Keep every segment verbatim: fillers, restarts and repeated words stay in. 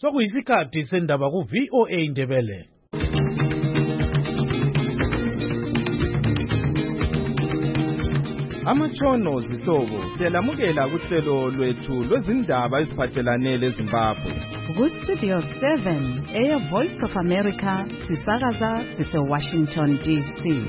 Sokuyisikhathi sendaba ku V O A Ndebele. Amatshono zihlobo siyalamukela kuhlelo lwethu lwezindaba eziphathelane leZimbabwe. Ku Studio seven eya Voice of America sisakaza sise Washington D C.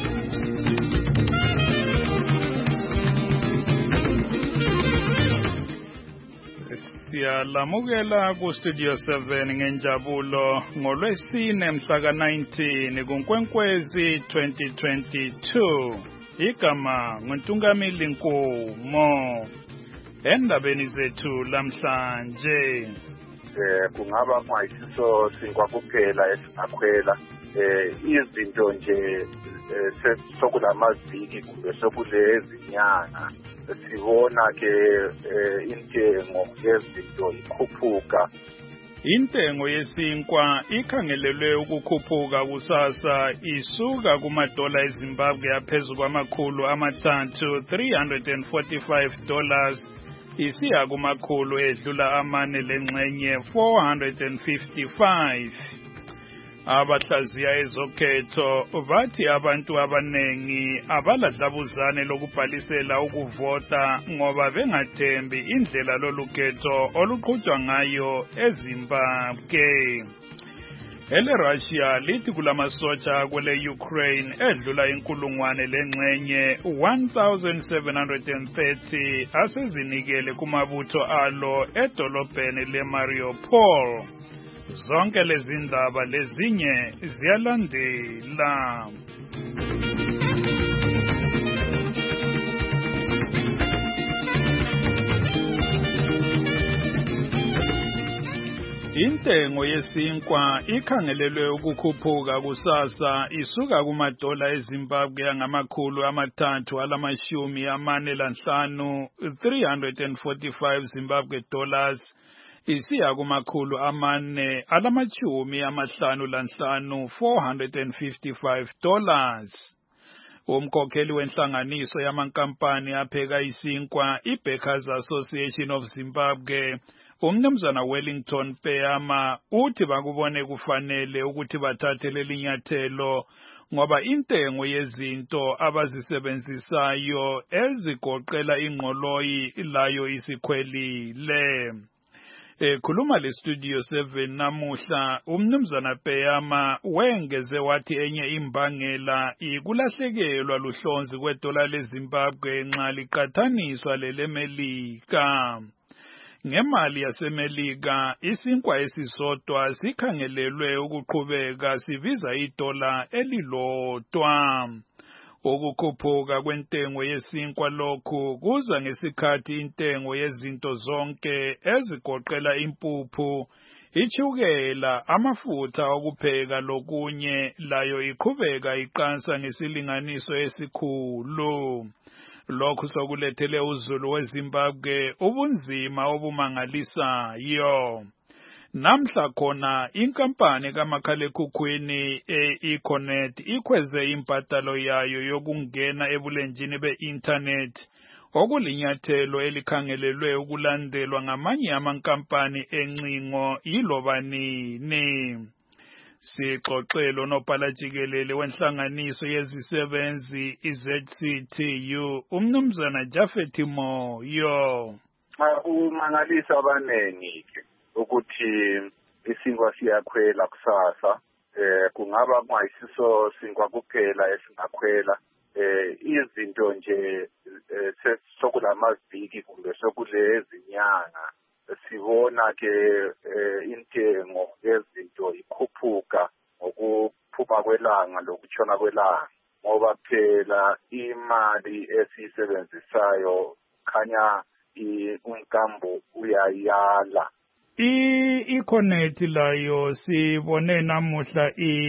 Siyalamukela ku Studio seven ngenjabulo ngolwesine mhla ka nineteen kuNkwenkwezi twenty twenty-two. Igama nguNtungamili Nkomo. Endabeni zethu lamhlanje eh kungaba kwayisiso sinkwa kuphela esingakhwela eh izinto nje sokulamaziki kumbe sokulezi inyanga sibona ke intengo yezinto ikhuphuka. Intengo yesinkwa ikhangelelwe ukukhuphuka kusasa isuka kumadola eZimbabwe yaphezulu kwamakhulu amathathu three hundred forty-five dollars isiya kumakhulu edlula amane lengxenye four hundred fifty-five. Abahlaziya ezokhetho bathi abantu abanengi abaladlabuzane lokubhalisela ukuvota ngoba bengathembi indlela lolukhetho oluqhutshwa ngayo eZimbabwe. Ele Russia lithi kulamasotsha kwele Ukraine edlula inkulungwane lengxenye one thousand seven hundred thirty asezinikele kumabutho alo edolobheni leMariupol. Zonke lezi ndaba lezinye ziyalandela. Intengo yesinkwa ikhangelelwe ukukhuphuka kusasa isuka kumadola eZimbabwe angamakhulu amathathu alamashumi amane lanhlanu three hundred forty-five Zimbabwe dollars isiya kumakhulu amane alamachumi amahlanu lanhlanu four hundred fifty-five dollars. Umkhokheli wenhlanganiso yamankampani apheka isinkwa iBakers Association of Zimbabwe uMnumzana Wellington Peyama uthi bakubone kufanele ukuthi bathathe lelinyathelo ngoba intengo yezinto abazisebenzisayo ezigoqela ingqoloyi layo isikhwelile. Ekhuluma le Studio seven namuhla uMnumzana Peyama wengeze wathi enye imbangela ikulahlekelwa luhlonzi kwedola leZimbabwe nxa liqathaniswa lelemelika. Ngemali yasemelika isinkwa esisodwa sikhangelelwe ukuqhubeka sibiza idola elilodwa. Ukukhuphuka kwentengo yesinkwa lokhu kuza ngesikhathi intengo yezinto zonke ezigoqela impuphu, ichukela, amafutha okupheka lokunye layo iqhubeka iqansa ngesilinganiso esikhulu. Lokhu sokulethele uZulu weZimbabwe ubunzima obumangalisayo. Namhla khona inkampani kamakhalekhukhwini e-Econet ikhweze impatalo yayo yokungena ebulenjini be-internet okulinyathelo elikhangelelwe ukulandelwa ngamanye amankampani encingo yiloba nini. Sixoxelo nobhalajikelele wenhlanganiso yezisebenzi i-Z C T U uMnumzana Jafet Moyo. Umangalisa abanengi ukuthi isinkwa siyakhwela kusasa eh kungaba kwayisiso sinkwa kuphela esingakhwela eh izinto nje sokulamaziki kumbe sokulezi inyanga sibona ke intengo yezinto ikhuphuka ngokuphuma kwelanga lokutshona kwelanga ngoba phela imali esisebenzisayo khanya unkambo uyayala. I-Econet layo sibone namuhla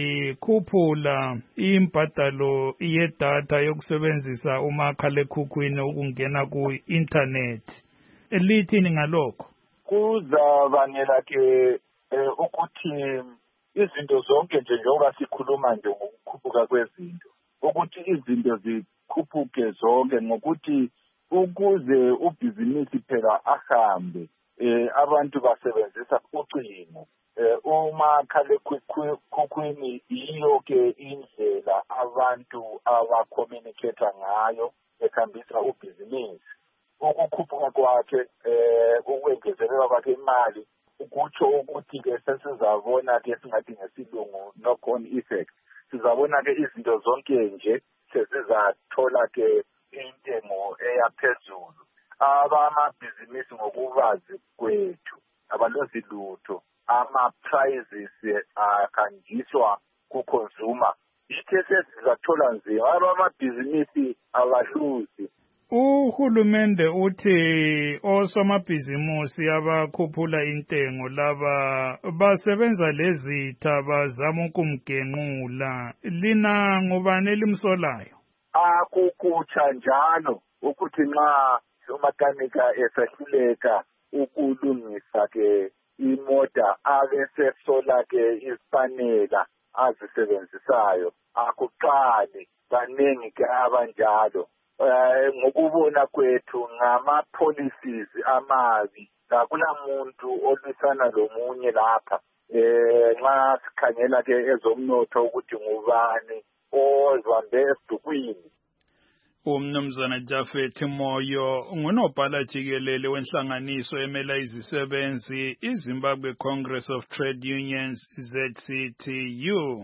ikhuphula imbadalo yedatha yokusebenzisa umakhalekhukhwini ukungena ku-internet. Elithini ngalokho? Kuzabangela ke ukuthi izinto zonke nje njengoba sikhuluma nje ngokukhuphuka kwezinto ukuthi izinto zikhuphuke zonke ngokuthi ukuze ubhizinisi phela ahambe eh abantu basebenzisa ngocingo. Umakhalekhukhwini iyo ke indlela abantu abacommunicate ngayo ekhambisa ubhizinisi. Ukukhuphuka kwakhe eh ukwengezelela kwakhe imali ukutsho ukuthi ke sesizabona ke singathi ngesilungu knock-on effect. Sizabona ke izinto zonke nje sezizathola ke intengo eyaphezulu. Abamabhizinisi ngokubazi kwethu abalozi lutho ama-prices akhanjiswa ku-consumer. Ithe sezizathola nzima abamabhizinisi abahluzi. Uhulumende uthi osomabhizimusi abakhuphula intengo laba basebenza lezitha bazama ukumgenqula. Lina ngubani elimsolayo? Akukutsha njalo ukuthi nxa umakanika esahluleka ukulungisa ke imota abese sola ke isipanela azisebenzisayo akuqali baningi ke abanjalo. Ngokubona kwethu ngama policies amabi akula muntu olwisana lomunye lapha eh nxa sikhangela ke ezomnotho ukuthi ngubani ozambe esidukwini. Umnumzana Jafet Moyo ngunobhala jikelele wenhlanganiso emela izisebenzi iZimbabwe Congress of Trade Unions Z C T U.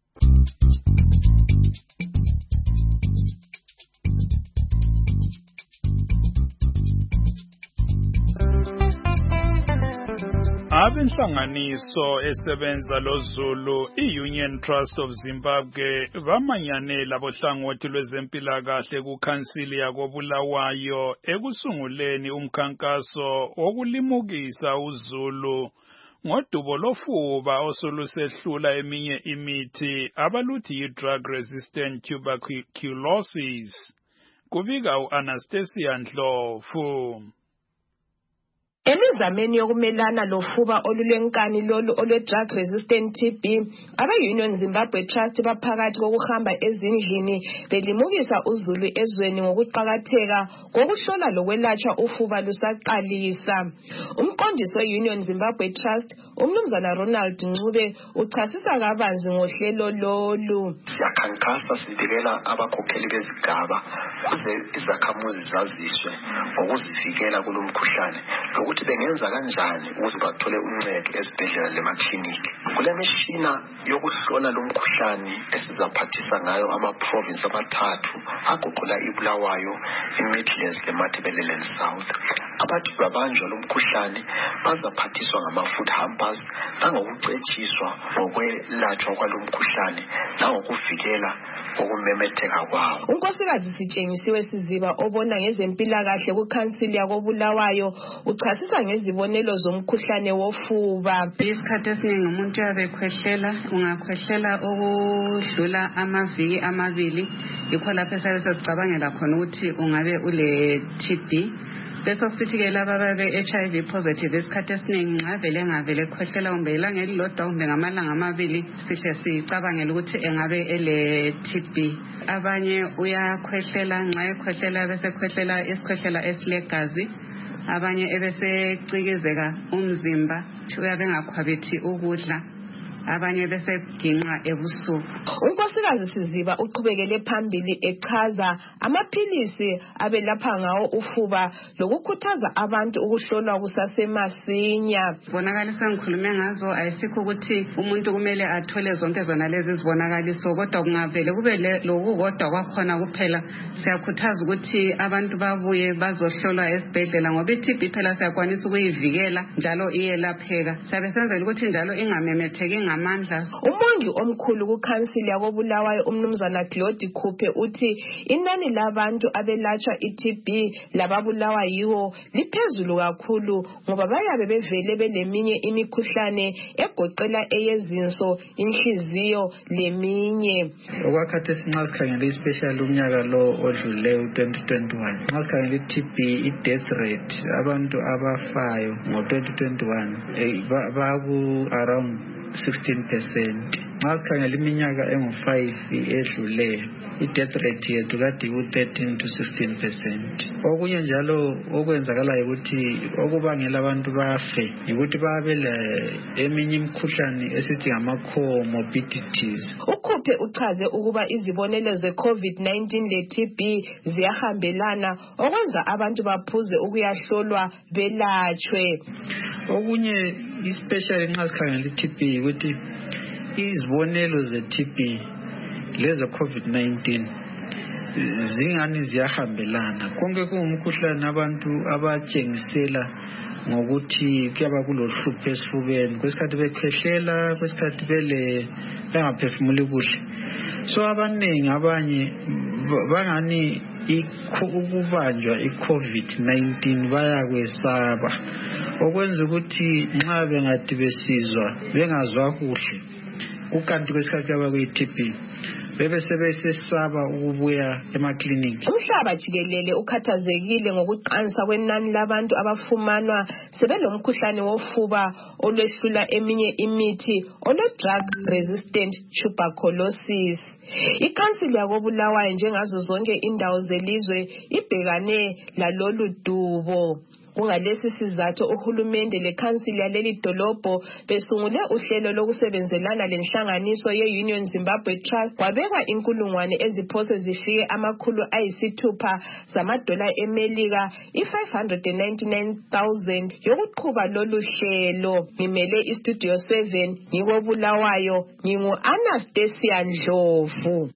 Abenhlanganiso esebenza loZulu iUnion Trust of Zimbabwe bamanyanela bohlangothi lwezempilakahle kuKhansili yakoBulawayo ekusunguleni umkhankaso wokulimukisa uZulu ngodubo lofuba osolusehlula eminye imithi abaluthi yi-drug resistant tuberculosis. Kubika u-Anastasia Ndlovu. Emizameni yokumelana lofuba olulenkani lolu olwe-drug resistant T B, abe-Union Zimbabwe Trust baphakathi kokuhamba ezindlini belimukisa uZulu ezweni ngokuqakatheka kokuhlola lokwelatshwa ufuba lusaqalisa. Umqondisi we-Union Zimbabwe Trust, umnumzana Ronald Ncube, uchasisa kabanzi ngohlelo lolu. Siyakhankasa sibikela abakhokheli bezigaba ukuze izakhamuzi zaziswe ngokuzivikela kulo mkhuhlane ukuthi bengenza kanjani ukuze bathole uncedo esibhedlela lemakliniki. Kule mishina yokuhlola lo mkhuhlane esizaphathisa ngayo ama-province amathathu agoqela iBulawayo, iMidlands leMatabeleland South. Abantu babanjwa lo mkhuhlane bazaphathiswa ngama-food hampers nangokucetshiswa ngokwelatshwa kwalo mkhuhlane nangokuvikela ukumemetheka kwawo. Unkosikazi Sitshengisiwe Siziba obona ngezempilakahle kuKhansili yakoBulawayo uchasisa ngezibonelo zomkhuhlane wofuba. Isikhathi esiningi umuntu yabekhwehlela, ungakhwehlela okudlula amaviki amabili, yikho lapho esabe sesicabangela khona ukuthi ungabe ule T B. Bese kusithi ke laba babe H I V positive isikhathi esiningi nxa vele ngavele khwehlela kumbe ilanga elilodwa kumbe ngamalanga amabili sihle sicabangela ukuthi engabe ele T B. Abanye uyakhwehlela nxa ekhwehlela bese khwehlela isikhwehlela esilegazi, abanye ebese cikizeka umzimba uyabe ngakhwabithi ukudla, abanye bese ginqa ebusuku. Unkosikazi Siziba uqhubekele phambili echaza amaphilisi abelapha ngawo ufuba lokukhuthaza abantu ukuhlolwa kusasemasinya. Bonakaliso ngikhulume ngazo ayisikho ukuthi umuntu kumele athole zonke zona lezi zibonakaliso, kodwa kungavele kube lokukodwa kwakhona kuphela. Siyakhuthaza ukuthi abantu babuye bazohlolwa esibhedlela ngoba i-T B phela siyakwanisa ukuyivikela njalo iyelapheka. Siyabe senzela ukuthi njalo ingamemetheki ngamandla. Umongi omkhulu kuKhansili yakoBulawayo umnumzana Claude Khuphe uthi inani labantu abelatshwa i-T B lababulawa yiwo liphezulu kakhulu ngoba bayabe bevele beleminye imikhuhlane egoqela eyezinso, inhliziyo leminye. Okwakhathesi nxa sikhangele especially umnyaka lo odluleyo twenty twenty-one, nxa sikhangele i-T B i-death rate abantu abafayo ngo twenty twenty-one baku around sixteen percent. Nxa sikhangela iminyaka engu-five edluleyo, i-death rate yethu kade ku-thirteen to sixteen percent. Okunye njalo okwenzakalayo ukuthi okubangela abantu bafe yikuthi babe eminye imikhuhlane esithi ngama-comorbidities. Ukhuphe uchaze ukuba izibonelo ze-COVID nineteen le-T B ziyahambelana okwenza abantu baphuze ukuyahlolwa belatshwe. Okunye especially nxa sikhangela i-T B ukuthi izibonelo ze-T B leze COVID nineteen zingani ziyahambelana. Konke kungumkhuhlane abantu abatshengisela ngokuthi kuyaba kulohlupho esifubeni, kwesikhathi bekhwehlela, kwesikhathi bele bengaphefumuli kuhle. So abaningi abanye bangani ukubanjwa i-COVID nineteen bayakwesaba, okwenza ukuthi nxa bengathi besizwa bengazwa kuhle kukanti kwesikhathi yaba kuyi-T B bebe sebesesaba ukubuya emakliniki. Umhlaba jikelele ukhathazekile ngokuqansa kwenani labantu abafumanwa sebelomkhuhlane wofuba olwehlula eminye imithi ole-drug resistant tuberculosis. Ikhansili yakobulawayo njengazo zonke indawo zelizwe ibhekane lalolu dubo. Kungalesi sizathu uhulumende lekhansili yaleli dolobho besungule uhlelo lokusebenzelana lenhlanganiso ye-Union Zimbabwe Trust kwabekwa inkulungwane eziphose zifike amakhulu ayisithupha zamadola emelika i-five hundred ninety-nine thousand yokuqhuba lolu hlelo. Ngimele istudio seven ngikobulawayo, ngingu-Anastasia Ndlovu.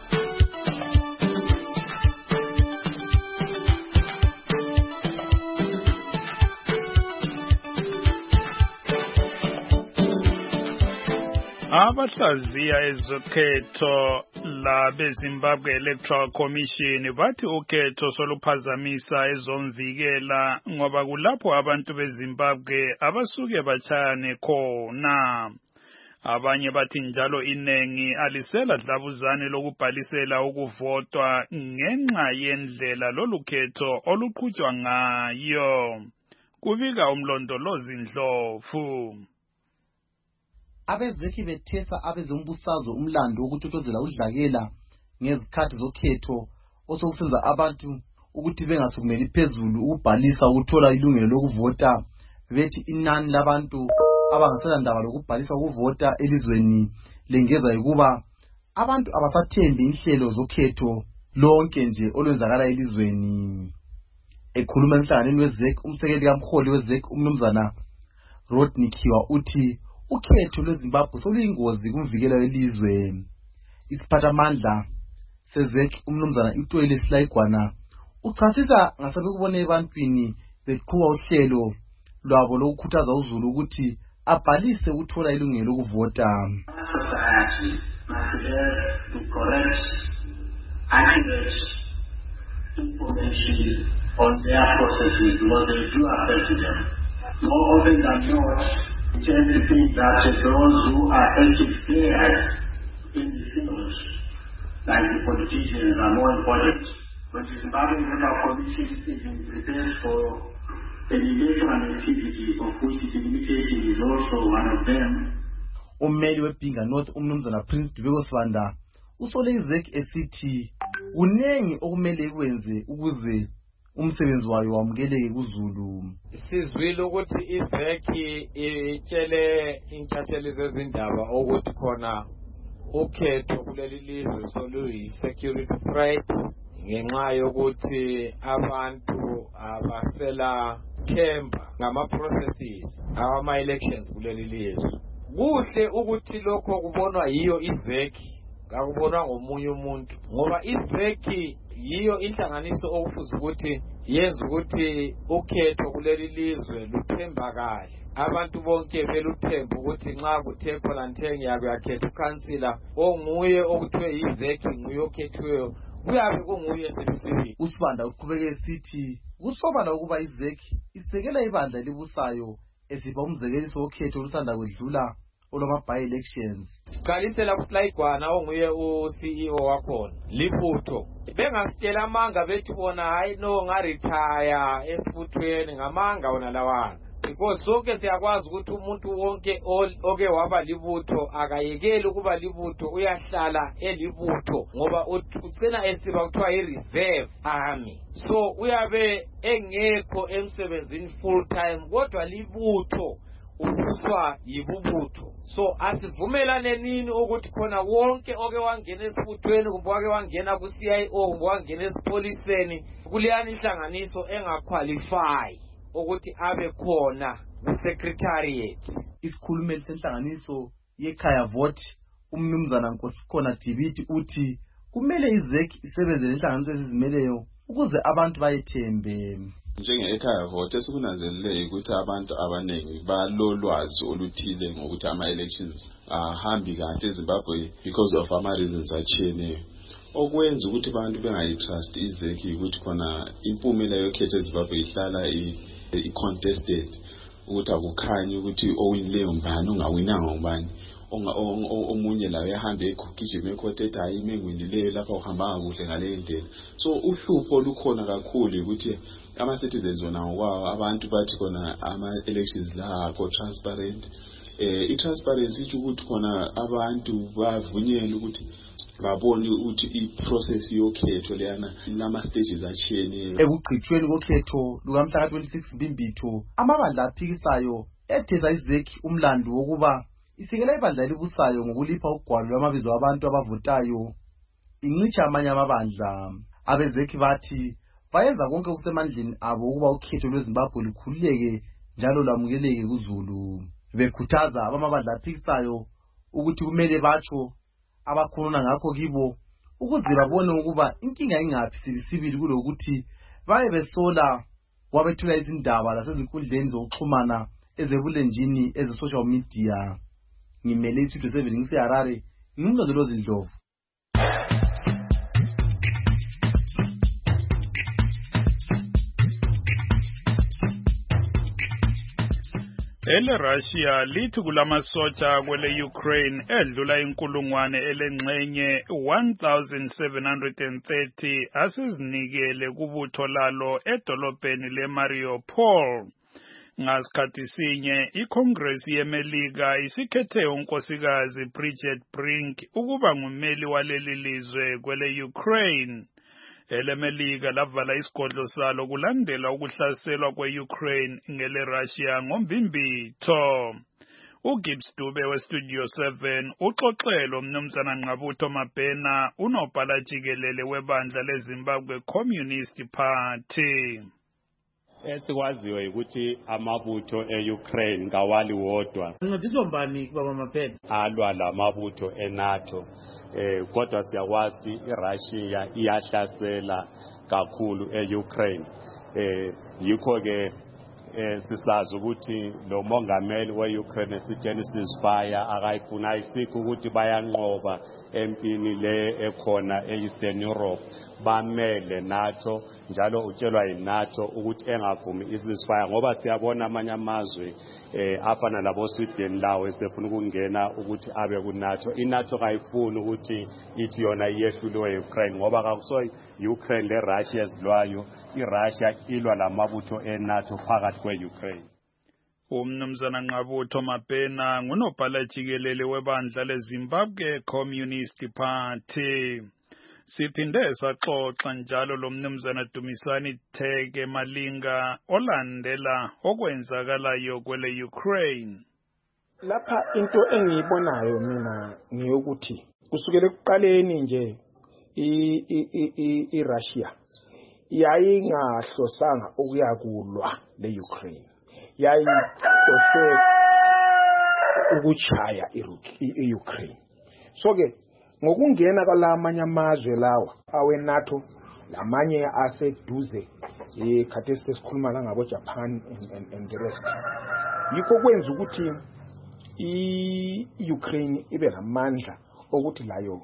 Abahlaziya ezokhetho labeZimbabwe Electoral Commission bathi ukhetho soluphazamisa ezomvikela ngoba kulapho abantu beZimbabwe abasuke bachayane khona. Abanye bathi njalo inengi alisela dlabuzane lokubhalisela ukuvotwa ngenxa yendlela lolukhetho oluqhutshwa ngayo. Kubika umlondolozi Ndlovu. Abezekhi bethesa abezombusazwe umlando wokutotodzela udlakela ngezikhathi zokhetho osokusenza abantu ukuthi bengasukumeli phezulu ukubhalisa ukuthola ilungelo lokuvota. Bethi inani labantu abangasela ndaba lokubhalisa ukuvota elizweni lengezwa ukuba abantu abasathembi inhlelo zokhetho lonke nje olwenzakala elizweni. Ekhuluma emhlanganweni wezek umsekeli kamkholi wezek umnumzana Rodney Kiwa uthi ukhetho lweZimbabwe soluyingozi kumvikela welizwe. Isiphathamandla sezek umnumzana uToile Silaigwana uchasisa ngasebekubone ebantwini beqhuba uhlelo lwabo lokukhuthaza uzulu ukuthi abhalise ukuthola ilungelo lokuvota. Society must have the correct, accurate information on their processes because they do affect them. More often than not, we tend to think that those who are active players in the field, like the politicians, are more important. But the Zimbabwe Electoral Commission is prepared for an electoral activity of which the limitation is also one of them. Ummeli weBhinga North umnumzana Prince Dubeko Sibanda usole izek esithi unengi okumele kwenze ukuze umsebenzi wayo wamukeleke kuZulu. Sizwile ukuthi izeki itshele intshatheli zezindaba ukuthi khona ukhetho kuleli lizwe soluyi security threat ngenxa yokuthi abantu abasela themba ngama processes ama elections kuleli lizwe. Kuhle ukuthi lokho kubonwa yiyo izeki, akubonwa ngomunye umuntu, ngoba izeki yiyo inhlanganiso okufuza ukuthi yenza ukuthi ukhetho kuleli lizwe luthembakale. Abantu bonke beluthemba ukuthi nxa kuthe khona ntenge yabe yakhetha ukhansila onguye okuthiwe yizeki nguye okhethiweyo kuyabe kunguye sebisibili. Usibanda uqhubeke esithi kusobala ukuba izeki isekela ibandla elibusayo esipha umzekeliso wokhetho olusanda kwedlula olwama by elections. Qalisela kuSilaigwana onguye u-C E O wakhona Liputho bengasitshela amanga bethi bona hayi no ngaretire esifuthweni ngamanga wona lawana because sonke siyakwazi ukuthi umuntu wonke oke waba libutho akayekeli ukuba libutho uyahlala elibutho ngoba uthusena esiba kuthiwa i-reserve army. So uyabe engekho emsebenzini full time kodwa libutho ubuswa yibubutho. So asivumelane nini ukuthi khona wonke oke wangena esibuthweni kumbe wake wangena ku C I O kumbe wangena esipoliseni kuleyani inhlanganiso engaqualify ukuthi abe khona ku secretariat. Isikhulumeli senhlanganiso yekhaya vote umnumzana Nkosikhona Dibiti uthi kumele izeki isebenze lenhlanganiso ezizimeleyo ukuze abantu bayethembe. Njengekhaya vote esikunanzelele ukuthi abantu abaningi balolwazi oluthile ngokuthi ama elections ahambi kahle eZimbabwe because of ama reasons atshiyeneyo. Okwenza ukuthi abantu bengayitrust izeki ukuthi khona impumela yokhetho eZimbabwe ihlala i-contested ukuthi akukhanye ukuthi owinileyo mbani ongawinanga ngubani. Omunye lawo yahambe ekhukijima ekhothe ethi hayi imengwinileyo lapha uhamba kakuhle ngale ndlela. So uhlupho lukhona kakhulu ukuthi ama citizens wona ngokwawo abantu bathi khona ama elections la akho transparent. Eh i-transparency ithi ukuthi khona abantu bavunyelwe ukuthi babone ukuthi i-process yokhetho leyana lama stages atshiyeneyo. Ekugqitshweni kokhetho lukamhla ka twenty-six Mbimbitho amabandla aphikisayo etheza izeki umlando wokuba isikela ibandla elibusayo ngokulipha ugwalo lwamabizo abantu abavotayo incitsha amanye amabandla. Abezeki bathi bayenza konke okusemandleni abo ukuba ukhetho lweZimbabwe likhululeke njalo lamukeleke kuZulu. Bekhuthaza abamabandla aphikisayo ukuthi kumele batsho abakhuluna ngakho kibo ukuze babone ukuba inkinga ingaphi sibisibili kulokuthi baye besola wabethula izindaba lasezinkundleni zokuxhumana ezebulenjini eze social media. Ngimele isithudo seven ngiseHarare ngimlondolozi Ndlovu. Ele Russia lithi kulamasotsha kwele Ukraine edlula inkulungwane elengxenye one thousand seven hundred thirty asizinikele kubutho lalo edolobheni leMariupol. Ngasikhathi sinye iCongress yeMelika isikhethe unkosikazi Bridget Brink ukuba ngumeli waleli lizwe kwele Ukraine. EleMelika lavala isigodlo salo kulandela ukuhlaselwa kwe-Ukraine ngele Russia ngoMbimbitho. uGibbs Dube weStudio seven uxoxele umnumzana Nqabutho Mabhena unobhala jikelele webandla leZimbabwe Communist Party. Esikwaziyo ukuthi amabutho e-Ukraine ngawali wodwa. Uncediswa mbani baba Mabhena? Alwa lamabutho eNATO. Eh kodwa siyakwazi iRussia iyahlasela kakhulu e-Ukraine. Eh yikho ke sisazi ukuthi lo mongameli we-Ukraine sitsheni ceasefire akayifuna ayisiko ukuthi bayanqoba empini le ekhona e-Eastern Europe. Bamele NATO njalo utshelwa yiNATO ukuthi engavumi i-ceasefire ngoba siyabona amanye amazwe eh afana labo Sweden lawo esefuna ukungena ukuthi abe ku NATO. iNATO kayifuni ukuthi ithi yona iyehlulwe eUkraine ngoba kakuso Ukraine le Russia ezilwayo, iRussia ilwa lamabutho eNATO phakathi kweUkraine. Umnumzana Nqabutho Mabhena ngunobhala jikelele webandla leZimbabwe Communist Party. Siphinde saxoxa njalo lo mnumzana Dumisani Theke Malinga olandela okwenzakalayo kwele Ukraine. Lapha into engiyibonayo mina ngiyokuthi kusukela ekuqaleni nje iRussia yayingahlosanga ukuyakulwa leUkraine. Yayihlose ukuchaya iUkraine. So ke ngokungena kwalamanye amazwe lawa aweNATO lamanye aseduze ekhathesi sesikhuluma la ngabo Japan and, and the rest. Yikho kwenza ukuthi iUkraine ibe lamandla ukuthi layo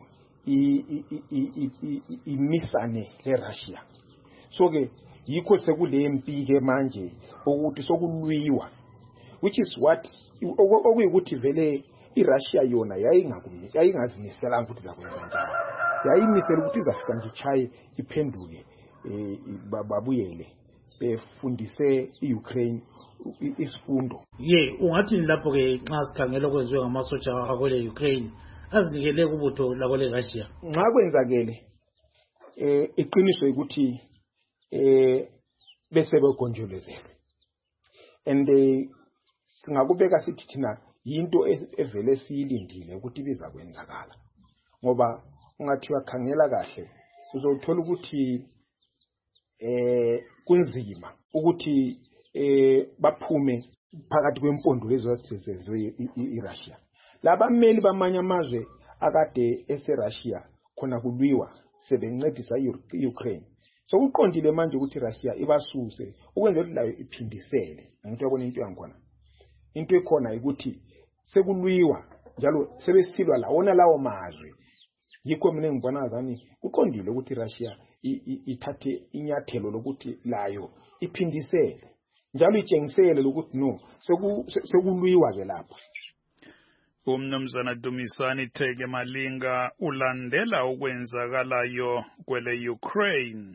imisane leRussia. So ke yikho sekule mpi ke manje ukuthi sokulwiwa, which is what okuyikuthi vele iRussia yona yayingakumi yayingazimisela ukuthi zakwenza njalo. Yayimisela ukuthi izafika nje chaye iphenduke babuyele befundise iUkraine isifundo. Ye ungathi lapho ke nxa sikhangela okwenziwe ngamasotsha akwele Ukraine azinikele kubutho lakwele Russia. Nxa kwenzakele eh iqiniso ukuthi eh bese begonjolozelwe. And singakubeka sithi thina yinto evele siyilindile ukuthi biza kwenzakala. Ngoba ungathi wakhangela kahle uzothola ukuthi eh kunzima ukuthi eh baphume phakathi kwempondo lezo ezizezwe iRussia. Labameli bamanye amazwe akade eseRussia khona kulwiwa sebencedisa iUkraine. So uqondile manje ukuthi iRussia ibasuse ukwenza ukuthi layo iphindisele. Ngitho yabona into yakhona. Into ekhona ukuthi sekulwiwa njalo sebesilwa lawona lawo mazwe. Yikho mina ngibona ngazani uqondile ukuthi iRussia ithathe inyathelo lokuthi layo iphindisele. Njalo itshengisele ukuthi no sekulwiwa ke lapha. Umnumzana Dumisani Thege Malinga ulandela okwenzakalayo kwele Ukraine.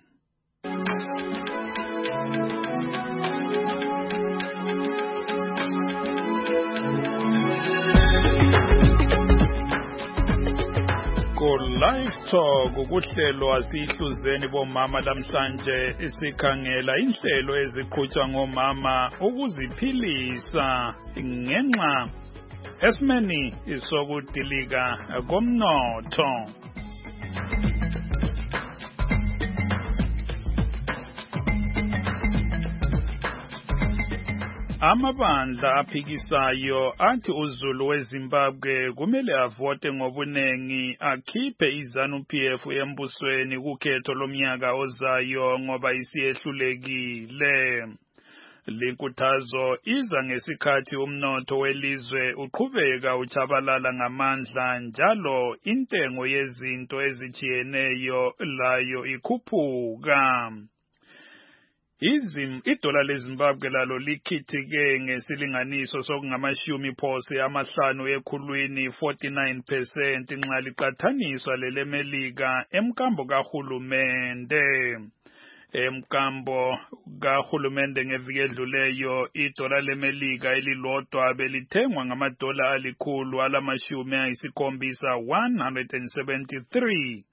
Live Talk ukuhlelwa sihluzeni bomama lamhlanje isikhangela inhlelo eziqhutshwa ngomama ukuziphilisa ngenxa esimeni isokudilika komnotho. Amabandla aphikisayo athi uZulu weZimbabwe kumele avote ngobunengi akhiphe iZanu-P F embusweni kukhetho lomnyaka ozayo ngoba isiyehlulekile. Linkuthazo iza ngesikhathi umnotho welizwe uqhubeka uchabalala ngamandla njalo intengo yezinto ezijiyeneyo layo ikhuphuka. Izim idola leZimbabwe lalo likhithike ngesilinganiso sokungamashumi phose amahlanu ekhulwini forty-nine percent nxa liqathaniswa lelemelika emkambo kahulumende. Emkambo kahulumende ngeviki edluleyo idola lemelika elilodwa belithengwa ngamadola alikhulu alamashumi ayisikhombisa one hundred seventy-three.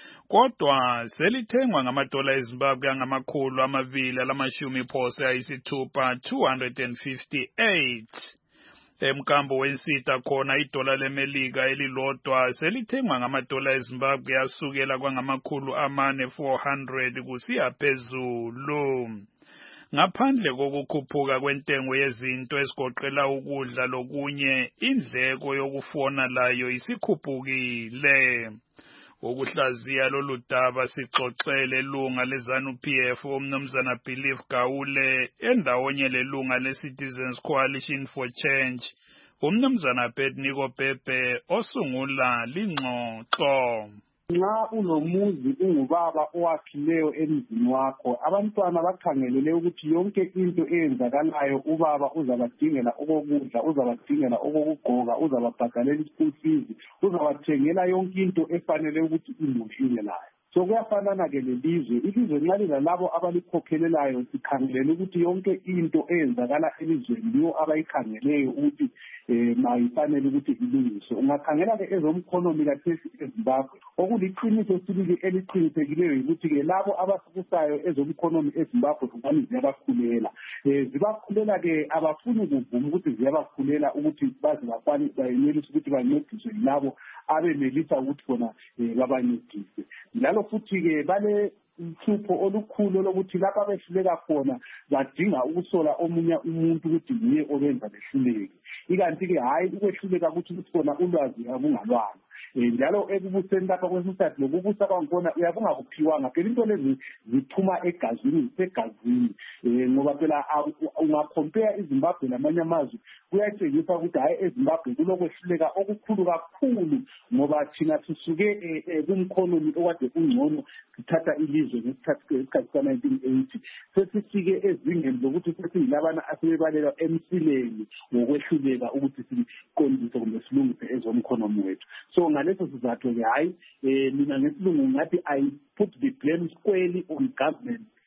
Kodwa selithengwa ngamadola eZimbabwe angamakhulu amabili alamashumi phose ayisithupha two hundred fifty-eight. Emkambo wensita khona idola lemelika elilodwa selithengwa ngamadola eZimbabwe asukela kwangamakhulu amane four hundred kusiya phezulu. Ngaphandle kokukhuphuka kwentengo yezinto esigoqela ukudla lokunye indleko yokufona layo isikhuphukile. Ukuhlaziya lolu daba sixoxele lunga leZanu-P F umnumzana Believe Gawule endawonye lelunga leCitizens Coalition for Change umnumzana Bedniko Bhebhe osungula lingxoxo. Nxa unomuzi ungubaba owakhileyo emzini wakho abantwana bakhangelele ukuthi yonke into eyenzakalayo ubaba uzabadingela okokudla uzabadingela okokugqoka uzababhadalela ischool fees uzabathengela yonke into efanele ukuthi imbushile layo. So kuyafanana ke lelizwe ilizwe nxa lilalabo abalikhokhelelayo sikhangelele ukuthi yonke into eyenzakala elizweni liyo abayikhangeleyo ukuthi eh mayifanele ukuthi ilungiswe. Ungakhangela ke ezomkhonomi kathesi eZimbabwe okuliqiniso sibili eliqinisekileyo ukuthi ke labo abasibusayo ezomkhonomi eZimbabwe ngani ziyabakhulela. Eh zibakhulela ke abafuni kuvuma ukuthi ziyabakhulela ukuthi bazi bafani bayenelisa ukuthi bancediswe labo abemelisa ukuthi bona babancedise. Njalo futhi ke bale uhlupho olukhulu lokuthi lapha behluleka khona badinga ukusola omunye umuntu ukuthi niye obenza behluleke. Ikanti ke hayi ukwehluleka ukuthi khona ulwazi abungalwana. Njalo ekubuseni lapha kwesithathu lokubusa kwangona uyabunga kuphiwanga phela into lezi ziphuma egazini segazini ngoba phela ungacompare iZimbabwe namanye amazwe kuyatshengisa ukuthi hayi eZimbabwe kulokwehluleka okukhulu kakhulu ngoba thina sisuke kumkhonomi okade ungcono sithatha ilizwe ngesikhathi ka-nineteen eighty sesifike ezingeni lokuthi sesiyilabana asebebalela emsileni ngokwehluleka ukuthi siqondise kumbe silungise ezomkhonomi wethu. So ngaleso sizathu ke hayi mina ngesilungu ngathi I put the blame squarely on government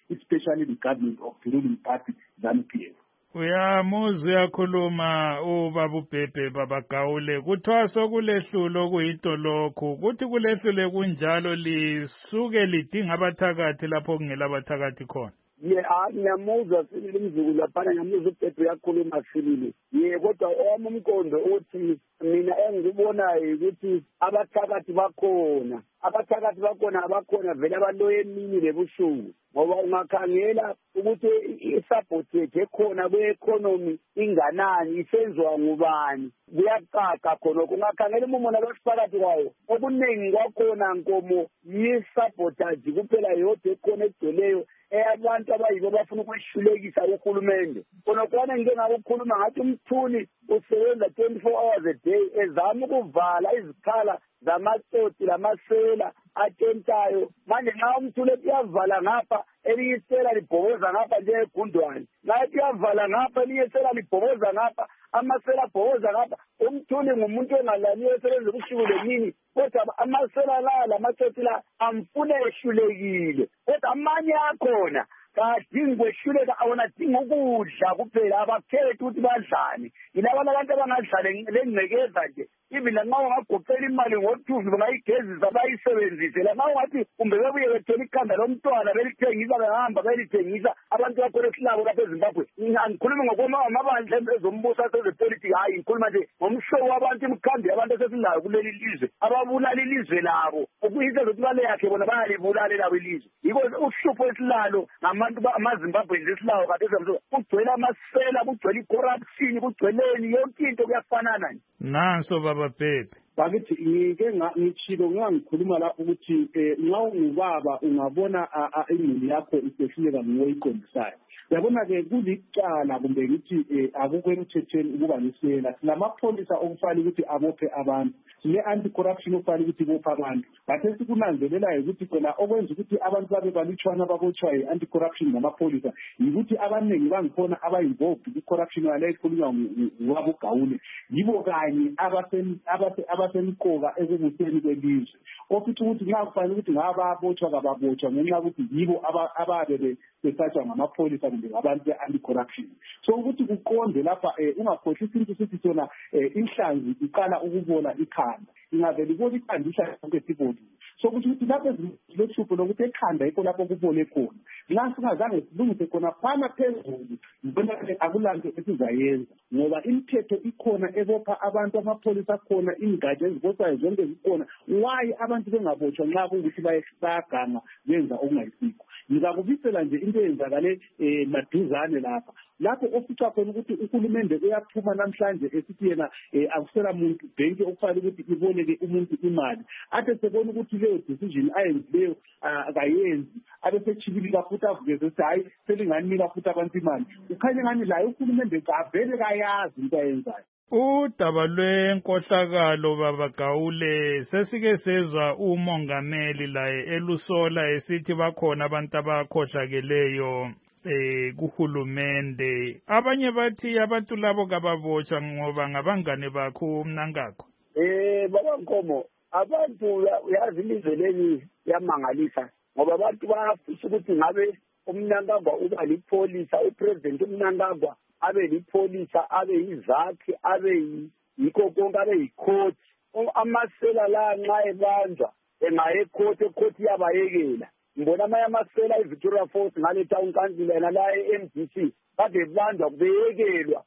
especially the government of the ruling party ZANU-P F. Uyamuzwa uyakhuluma ubaba uBhebhe babagawule kuthiwa sokulehlulo kuyinto lokho kuthi kulehlule kunjalo lisuke lidinga abathakathi lapho kungela abathakathi khona. Ye ngiyamuzwa sibili mzukulu laphana ngiyamuzwa uBhebhe uyakhuluma sibili. Ye kodwa owami umqondo uthi mina engikubonayo ukuthi abathakathi bakhona abathakathi bakhona abakhona vele abaloye emini lebusuku ngoba ungakhangela ukuthi i-support yethu ekhona kwe-economy inganani isenziwa ngubani kuyacaca khona ungakhangela umumona losiphakathi kwayo okuningi kwakhona nkomo yi-sabotage kuphela yodwa ekhona egcweleyo abantu abayibo bafuna ukwehlulekisa uhulumende khona khona ngike ngakukhuluma ngathi umthuli usebenza twenty-four hours a day ezama ukuvala izikhala zamatsoti lamasela atshentayo manje nxa umthule uyavala ngapha elinye isela libhoboza ngapha njengegundwane nathi uyavala ngapha elinye isela libhoboza ngapha amasela abhoboza ngapha umthuli ngumuntu ongalaniyo esebenza ubusuku lemini kodwa amasela la lamatsoti la amfune ehlulekile kodwa amanye akhona kadingi kwehluleka awonadinga ukudla kuphela abakhethi ukuthi badlane yilaba abantu abangadlale lengcekeza nje ibi lanxa ungagoqela imali ngothuvi bangayigezisa bayisebenzise lanxa ungathi kumbe bebuye bethola ikhanda lomntwana belithengisa behamba belithengisa abantu bakhona esilabo lapha eZimbabwe angikhulumi ngokwamabandla ezombuso asezepolitiki hayi ngikhuluma nje ngomhlobo wabantu imikhambi yabantu esesilayo kuleli lizwe ababulala ilizwe labo ukuyise zokuthi bale yakhe bona bayalibulala elabo ilizwe yiko uhlupho esilalo ngabantu amaZimbabwe nje esilawo kade esemzo kugcwele amasela kugcwele icorruption kugcweleni yonke into kuyafanana nje nanso baba Bhebhe bakithi ngike ngichilo ngiyakhuluma lapho ukuthi nxa ungubaba ungabona imuli yakho isehluleka ngoyiqondisayo yabona ke kulicala kumbe ngithi akukho emthethweni ukuba nisela sinamapholisa okufanele ukuthi abophe abantu sine anti corruption okufanele ukuthi bophe abantu bathe sikunanzelelayo ukuthi khona okwenza ukuthi abantu babe balutshwana babotshwa yi-anti corruption namapholisa yikuthi abaningi bangikhona aba-involved kwi-corruption yale ekhulunywa ngwabo Gawule yibo kanye abasemqoka ekubuseni kwelizwe ofithi ukuthi nxa kufanele ukuthi ngababotshwa kababotshwa ngenxa ukuthi yibo ababe besatshwa ngamapholisa kumbe ngabantu be-anti corruption so ukuthi kuqonde lapha ungakhohlisi into sithi sona inhlanzi iqala ukubola ikhanda ingavele ibona ikhanda ihlala konke sibonile so ukuthi ukuthi lapho ezilohlupho lokuthi ekhanda yikho lapho kubole khona nxa singazange silungise khona phana phezulu ngibona akulanto esizayenza ngoba imithetho ikhona ebopha abantu amapholisa akhona ingatsha ezibotshwayo zonke zikhona why abantu bengabotshwa nxa kungukuthi bayaganga benza okungayisikho ngizakubisela nje into eyenzakale maduzane lapha lapho ofica khona ukuthi uhulumende uyaphuma namhlanje esithi yena akusela muntu bhenki okufanele ukuthi iboleke umuntu imali ade sebona ukuthi leyo decision ayenzileyo akayenzi abe sechibilika futhi avukeze ukuthi hayi selinganinika futhi abantu imali ukhanye ngani layo uhulumende avele kayazi into ayenzayo udaba lwenkohlakalo baba Gawule sesike sezwa umongameli laye elusola esithi bakhona abantu abakhohlakeleyo eh kuhulumende abanye bathi abantu labo kababotsha ngoba ngabangane bakho umnangakho eh baba Nkomo abantu uyazi ilizwe leli yamangalisa ngoba abantu bayafisa ukuthi ngabe umnangagwa uba lipholisa upresident umnangagwa abe lipholisa abe yizakhi abe yikho konke abe yikhoti amasela la nxa ebanjwa engaye ekhoti ekhoti yabayekela ngibona amanye amasela eVictoria Falls ngale town council yena la e-M D C kade banjwa kubeyekelwa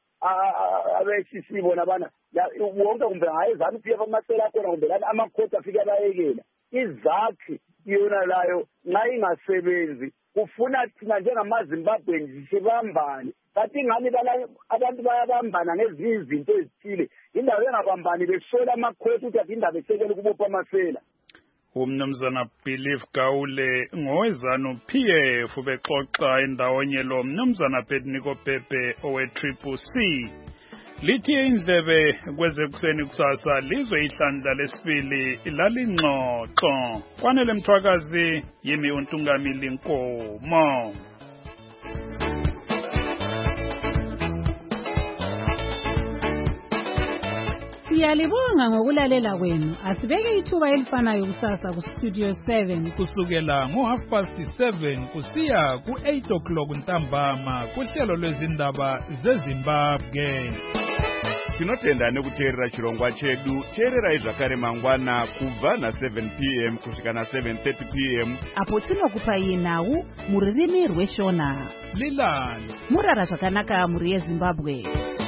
abe-C C bona bana wonke kumbe hayi ZANU-P F amasela akhona kumbe lana amakhoti afike abayekela izakhi yona layo nxa ingasebenzi kufuna thina njengamaZimbabwe nje sibambane kathi ngani abantu bayabambana ngezinye izinto ezithile indawo engabambani besola amakhoti ukuthi indaba esekele kubopha amasela umnumzana Believe Gawule ngoweZANU-P F bexoxa endawonye lo mnumzana Pedniko Bhebhe owe-Triple C lithi indlebe kwezekuseni kusasa lizwe ihlandla lesibili lalingxoxo kwanele mthwakazi yimi uNtungamili Nkomo. Siyalibonga ngokulalela kwenu. Asibeke ithuba elifanayo kusasa ku Studio seven kusukela ngo half past seven kusiya ku eight o'clock ntambama kuhlelo lwezindaba zeZimbabwe. Tinotenda nekuteerera chirongwa chedu. Teererai zvakare mangwana kubva na seven p m kusvika na seven thirty p m apo tinokupai nhau mururimi rweshona. Lilani murara zvakanaka muri yeZimbabwe.